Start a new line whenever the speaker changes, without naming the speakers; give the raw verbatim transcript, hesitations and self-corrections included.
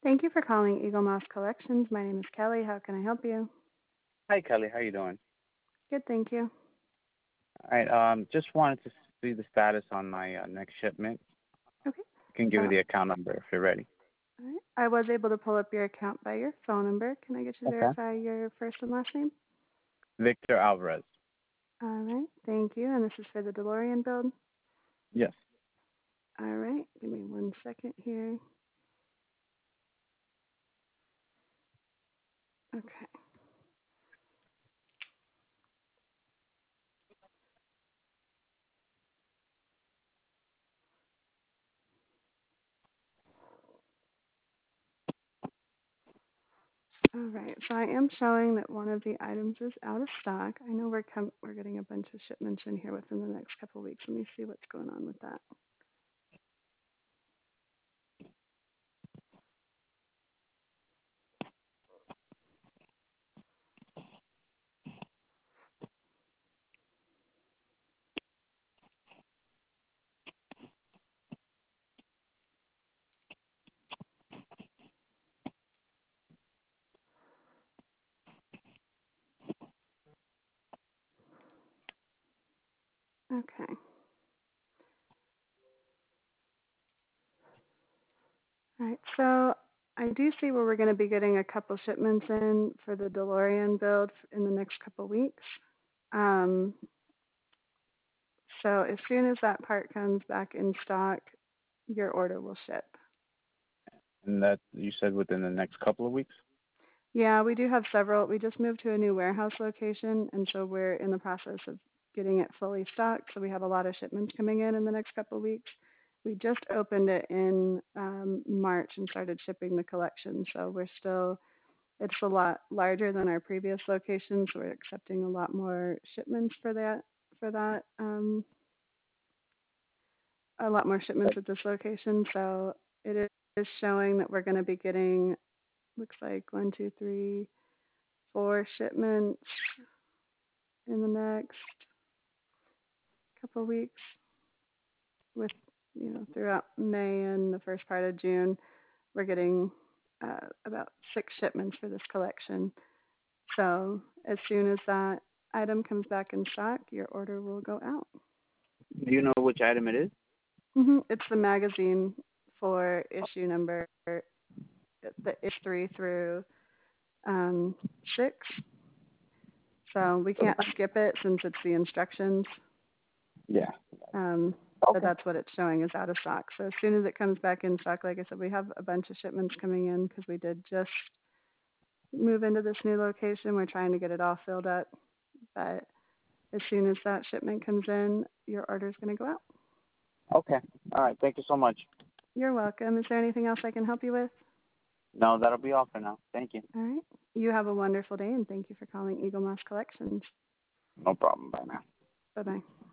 Thank you for calling Eagle Moss Collections. My name is Kelly. How can I help you?
Hi, Kelly. How you doing?
Good, thank you.
All right. Um, just wanted to see the status on my uh, next shipment.
Okay.
I can give
Uh,
you the account number if you're ready.
all right. I was able to pull up your account by your phone number. Can I get you to
Okay.
verify your first and last name?
Victor Alvarez.
All right. Thank you. And this is for the DeLorean build.
Yes.
All right. Give me one second here. Okay. All right. So I am showing that one of the items is out of stock. I know we're com- we're getting a bunch of shipments in here within the next couple of weeks. Let me see what's going on with that. Okay. All right, so I do see where we're going to be getting a couple shipments in for the DeLorean build in the next couple weeks. Um, so as soon as that part comes back in stock, your order will ship.
And that you said within the next couple of weeks?
Yeah, we do have several. We just moved to a new warehouse location, and so we're in the process of getting it fully stocked. So we have a lot of shipments coming in in the next couple of weeks. We just opened it in um, March and started shipping the collection. So we're still, it's a lot larger than our previous locations. So we're accepting a lot more shipments for that, for that, um, a lot more shipments at this location. So it is showing that we're going to be getting, looks like one, two, three, four shipments in the next couple of weeks, with, you know, throughout May and the first part of June. We're getting uh, about six shipments for this collection. So as soon as that item comes back in stock, your order will go out.
Do you know which item it is?
Mm-hmm. It's the magazine for issue number, the issue three through um, six. So we can't skip it since it's the instructions.
Yeah.
Um,
Okay.
but that's what it's showing is out of stock. So as soon as it comes back in stock, like I said, we have a bunch of shipments coming in because we did just move into this new location. We're trying to get it all filled up. But as soon as that shipment comes in, your order is going to go out.
Okay. All right. Thank you so much.
You're welcome. Is there anything else I can help you with?
No, that'll be all for now. Thank you.
All right. You have a wonderful day, and thank you for calling Eagle Moss Collections.
No problem. Bye now.
Bye-bye.